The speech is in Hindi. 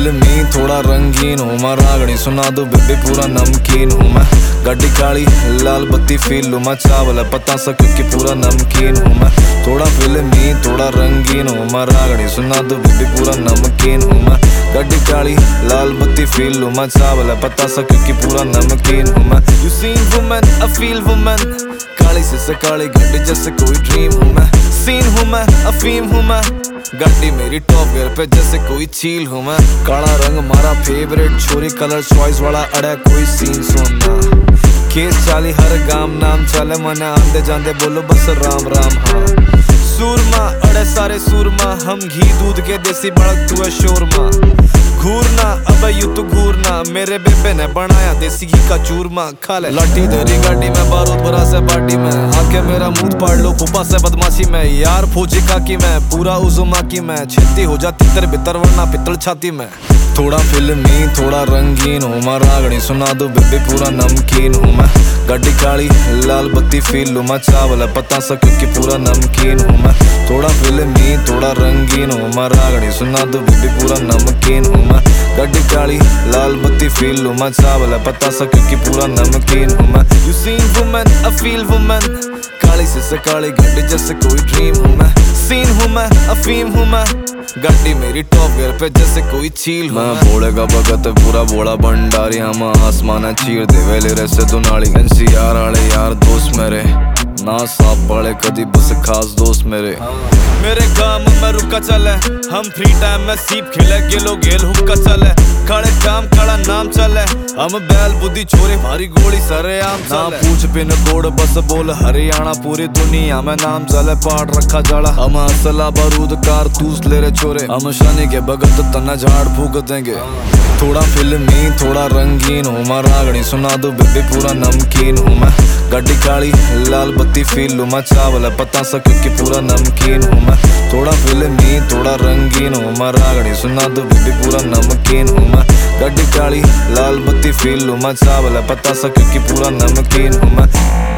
फिल्मी थोड़ा रंगीन हूँ मैं, रागनी सुना दो बेबी पूरा नमकीन हूँ मैं। गड्डी काली लाल बत्ती फील लूँ मैं, चावल है पता सा क्योंकि पूरा नमकीन हूँ मैं। थोड़ा फिल्मी थोड़ा रंगीन हूँ मैं, रागनी सुना दो बेबी पूरा नमकीन हूँ मैं। गड्डी काली लाल बत्ती फील लूँ मैं, चावल है पता सा क्योंकि पूरा नमकीन हूँ मैं। You seen woman, I feel woman, काली से काली गड्डी जैसे कोई ड्रीम हूँ मैं। सीन हूँ मैं, अफीम हूँ मैं, गड्डी मेरी टॉप गियर पे जैसे कोई चील हूँ मैं। काला रंग मारा फेवरेट, छोरी कलर चॉइस वाला अड़े कोई सीन सुनना। केस चाली हर गाम नाम चले मने, आंदे जांदे बोलो बस राम राम हाँ। सूरमा अड़े सारे सूरमा, हम घी दूध के देसी बड़क तू है शोरमा। घूरना अबे यू तो घूरना, मेरे बेबे ने बनाया देसी घी का चूरमा। खा ले लाठी तेरी गाड़ी में, बारूद भरा से बाटी में, आके मेरा मुंह पाड़ लो फूफा से बदमाशी में। यार फौजी खाकी में पूरा उजुमा की मैं, छेती हो जाती तेरे भीतर वरना पित्तल छाती में। थोड़ा फिल्मी थोड़ा रंगीन हूँ मैं, रागनी सुना दो बेबी पूरा नमकीन हूँ मैं। गड्डी काली लाल बत्ती फील लूँ मैं, चावल है पता सा क्योंकि पूरा नमकीन हूँ मैं। थोड़ा फिल्मी थोड़ा रंगीन हूँ मैं, रागनी सुना दो बेबी पूरा नमकीन हूँ मैं। गड्डी काली लाल बत्ती फील लूँ मैं, चावल है पता सा क्योंकि पूरा नमकीन हूँ मैं। You seen woman, I feel woman, काली से काली गड्डी जैसे कोई ड्रीम हूँ मैं। सीन हूँ मैं, अफीम हूँ मैं, गड्डी मेरी टॉप गियर पे जैसे कोई चील हूँ मैं। बोले का भगत पूरा बोला भंडारी, हम आसमान चीर दे वेले रसे तो नाली। NCR आले यार दोस्त मेरे, ना साफ बड़े कदी बस खास दोस्त मेरे। मेरे काम में रुका चले, हम फ्री टाइम में सीप खेले, गेलो गेल हुक्का चले। खड़े काम खड़ा नाम चले, हम बैल बुद्धि छोरे भारी गोली सरे आम चले। ना पूछ पिन कोड बस बोल हरियाणा, पूरी दुनिया में नाम चले पाट रखा जड़ा। हम असला बारूद कारतूस ले रे छोरे, हम शनि के भगत तना झाड़ फूक देंगे। थोड़ा फिल्मी थोड़ा रंगीन हूँ मैं, रागनी सुना दो बेबी पूरा नमकीन हूँ मैं। गड्डी काली लाल बत्ती फील लूँ मैं, चावल है पता सा क्योंकि पूरा नमकीन हूँ मैं। थोड़ा फिल्मी थोड़ा रंगीन हूँ मैं, रागनी सुना दो बेबी पूरा नमकीन हूँ मैं। गड्डी काली लाल बत्ती फील लूँ मैं, चावल है पता सा क्योंकि पूरा नमकीन हूँ मैं।